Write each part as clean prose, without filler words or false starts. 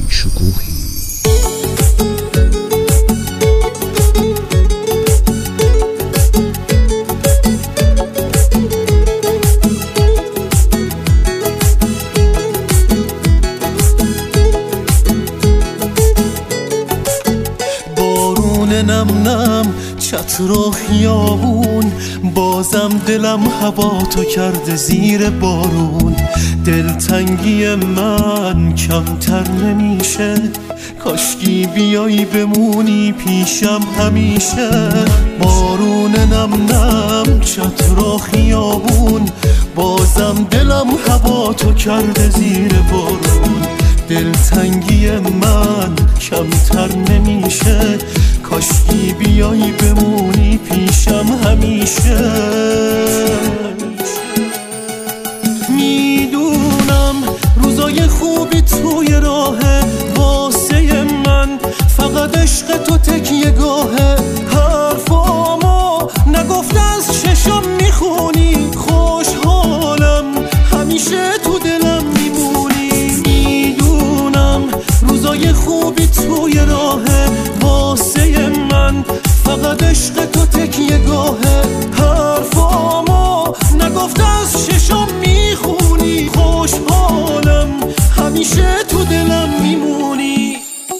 شکوهی. نم نم چتر و خیابون، بازم دلم هوا تو کرده زیر بارون. دلتنگی من کمتر نمیشه، کاشکی بیایی بمونی پیشم همیشه. بارون نم نم چتر و خیابون، بازم دلم هوا تو کرده زیر بارون. دلتنگی من کمتر نمیشه، کاشکی بیایی بمونی پیشم همیشه. میدونم روزای خوبی توی راهه واسه من، فقط عشق تو تکیه گاهه. حرفامو نگفته از چشم میخونی، خوشحالم همیشه تو دلم میمونی. میدونم روزای خوبی توی راهه واسه من، فقط عشق تو تکیه گاهه. حرفامو نگفته از چشم میخونی، خوشحالم همیشه تو دلم میمونی.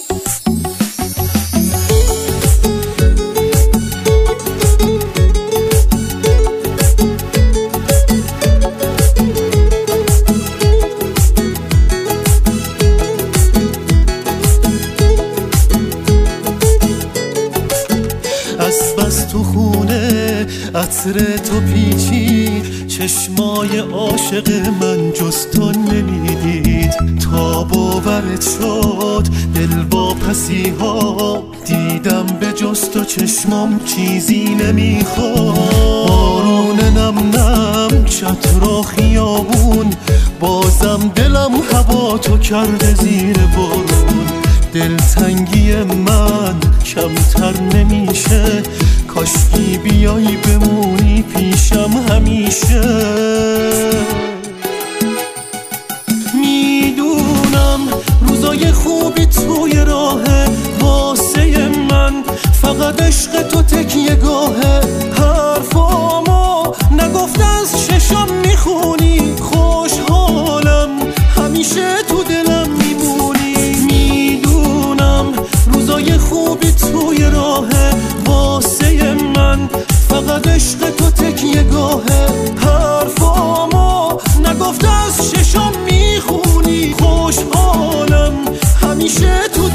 از بس تو خونه عطر تو پیچی، چشمای عاشق من جز تو نمیدید. تا باورت شد دل با پسی ها، دیدم به جز تو چشمام چیزی نمیخواد. بارون نم نم چتر و خیابون، بازم دلم هوا تو کرده زیر بارون. دلتنگی من کمتر نمیشه، کاشکی بیایی بمونی پیشم همیشه. میدونم روزای خوبی توی راهه واسه من، فقط عشق تو تکیه گاهه. حرفامو نگفته از چشم میخونی، خوشحالم همیشه تو دلم میمونی. میدونم روزای خوبی توی راهه واسه من، فقط عشق تو تکیه گاهه. حرفامو نگفته از چشم میخونی، خوشحالم همیشه تو